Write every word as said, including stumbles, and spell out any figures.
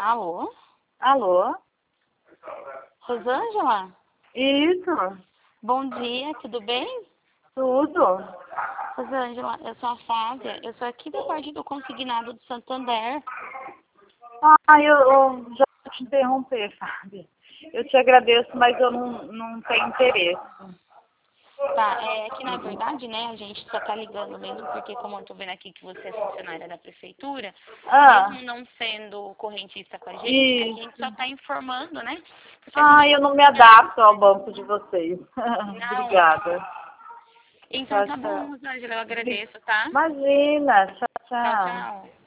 Alô? Alô? Rosângela? Isso, Bom dia, tudo bem? tudo. Rosângela, eu sou a Flávia, eu sou aqui da parte do Consignado do Santander. Ah, eu, eu já vou te interromper, Fábio. Eu te agradeço, mas eu não, não tenho interesse. Tá, é que na verdade, né, a gente só tá ligando mesmo porque, como eu tô vendo aqui que você é funcionária da prefeitura, Ah, mesmo não sendo correntista com a gente, a isso. gente só tá informando, né? Porque a Ah, gente eu tá não me funcionando. adapto ao banco de vocês. Não. Obrigada. Então Tchau, tá bom, tchau. Rosângela, eu agradeço, tá? Imagina, tchau, Tchau, tchau. tchau.